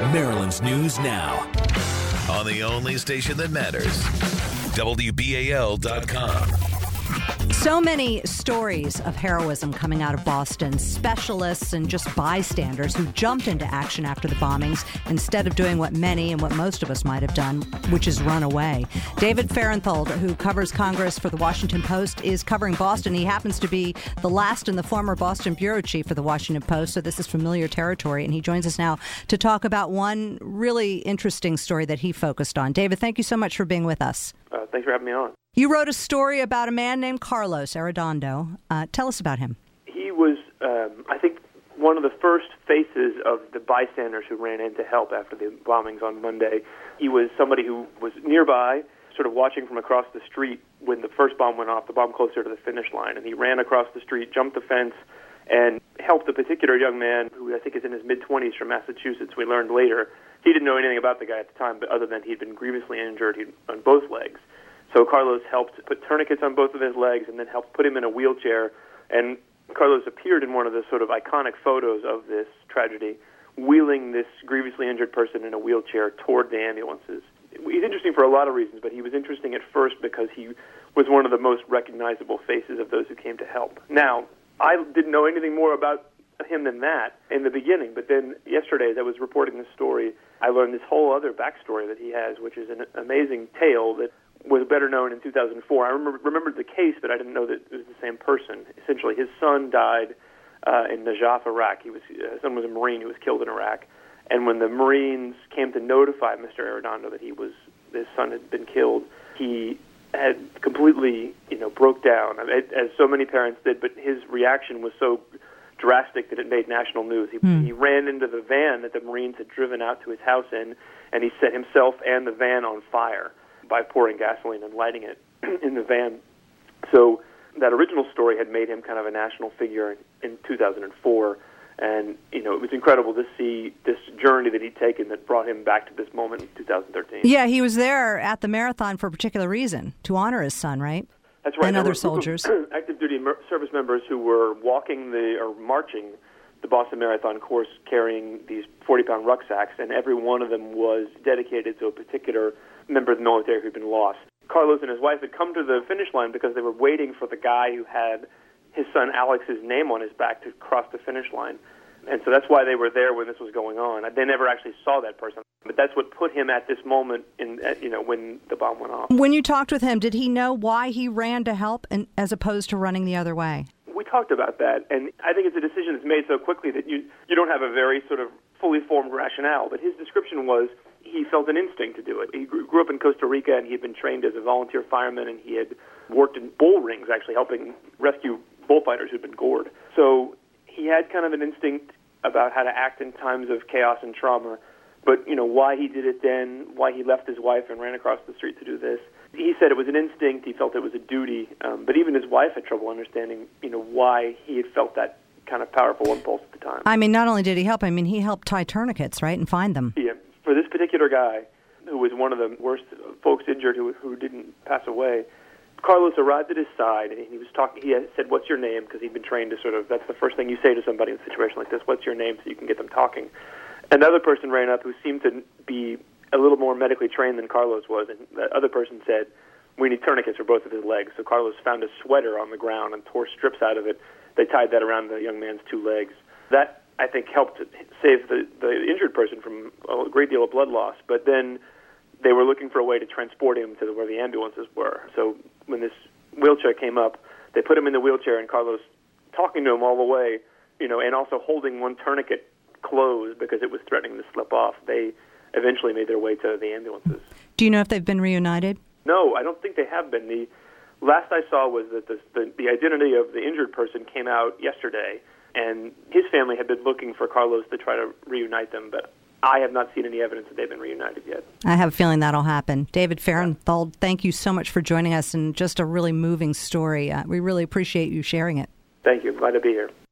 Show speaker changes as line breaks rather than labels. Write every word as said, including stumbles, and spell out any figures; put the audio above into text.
Maryland's News Now on the only station that matters, W B A L dot com.
So many stories of heroism coming out of Boston, specialists and just bystanders who jumped into action after the bombings instead of doing what many and what most of us might have done, which is run away. David Fahrenthold, who covers Congress for the Washington Post, is covering Boston. He happens to be the last and the former Boston bureau chief for the Washington Post, so this is familiar territory, and he joins us now to talk about one really interesting story that he focused on. David, thank you so much for being with us.
Uh, thanks for having me on.
You wrote a story about a man named Carlos Arredondo. Uh, tell us about him.
He was, um, I think, one of the first faces of the bystanders who ran in to help after the bombings on Monday. He was somebody who was nearby, sort of watching from across the street when the first bomb went off, the bomb closer to the finish line. And he ran across the street, jumped the fence, and helped a particular young man who I think is in his mid-twenties from Massachusetts. We learned later he didn't know anything about the guy at the time, but other than he'd been grievously injured he'd, on both legs. So Carlos helped put tourniquets on both of his legs and then helped put him in a wheelchair. And Carlos appeared in one of the sort of iconic photos of this tragedy, wheeling this grievously injured person in a wheelchair toward the ambulances. He's interesting for a lot of reasons, but he was interesting at first because he was one of the most recognizable faces of those who came to help. Now, I didn't know anything more about him than that in the beginning, but then yesterday as I was reporting this story, I learned this whole other backstory that he has, which is an amazing tale that was better known in two thousand four. I remember, remembered the case, but I didn't know that it was the same person. Essentially, his son died uh, in Najaf, Iraq. He was, uh, his son was a Marine who was killed in Iraq. And when the Marines came to notify Mister Arredondo that he was, his son had been killed, he had completely, you know, broke down, as so many parents did, but his reaction was so drastic that it made national news. He, mm. he ran into the van that the Marines had driven out to his house in, and he set himself and the van on fire by pouring gasoline and lighting it in the van. So that original story had made him kind of a national figure in, in two thousand four. And, you know, it was incredible to see this journey that he'd taken that brought him back to this moment in two thousand thirteen.
Yeah, he was there at the marathon for a particular reason, to honor his son, right?
That's right.
And
there
other
were
soldiers.
Active duty service members who were walking the, or marching the Boston Marathon course carrying these forty-pound rucksacks, and every one of them was dedicated to a particular member of the military who'd been lost. Carlos and his wife had come to the finish line because they were waiting for the guy who had his son Alex's name on his back to cross the finish line. And so that's why they were there when this was going on. They never actually saw that person. But that's what put him at this moment in, you know, when the bomb went off.
When you talked with him, did he know why he ran to help and, as opposed to running the other way?
We talked about that, and I think it's a decision that's made so quickly that you, you don't have a very sort of fully formed rationale. But his description was he felt an instinct to do it. He grew, grew up in Costa Rica, and he had been trained as a volunteer fireman, and he had worked in bull rings, actually helping rescue bullfighters who'd been gored. So he had kind of an instinct about how to act in times of chaos and trauma. But, you know, why he did it then, why he left his wife and ran across the street to do this, he said it was an instinct. He felt it was a duty. Um, but even his wife had trouble understanding, you know, why he had felt that kind of powerful impulse at the time.
I mean, not only did he help, I mean, he helped tie tourniquets, right, and find them.
Yeah. For this particular guy, who was one of the worst folks injured who, who didn't pass away, Carlos arrived at his side, and he was talking. He had said, "What's your name?" Because he'd been trained to sort of, that's the first thing you say to somebody in a situation like this, "What's your name?" so you can get them talking. Another person ran up who seemed to be a little more medically trained than Carlos was, and that other person said, "We need tourniquets for both of his legs." So Carlos found a sweater on the ground and tore strips out of it. They tied that around the young man's two legs. That, I think, helped save the, the injured person from a great deal of blood loss. But then they were looking for a way to transport him to where the ambulances were. So when this wheelchair came up, they put him in the wheelchair, and Carlos talking to him all the way, you know, and also holding one tourniquet closed because it was threatening to slip off. They eventually made their way to the ambulances.
Do you know if they've been reunited?
No, I don't think they have been. The last I saw was that the, the, the identity of the injured person came out yesterday, and his family had been looking for Carlos to try to reunite them, but I have not seen any evidence that they've been reunited yet.
I have a feeling that'll happen. David Fahrenthold, thank you so much for joining us, and just a really moving story. Uh, we really appreciate you sharing it.
Thank you. Glad to be here.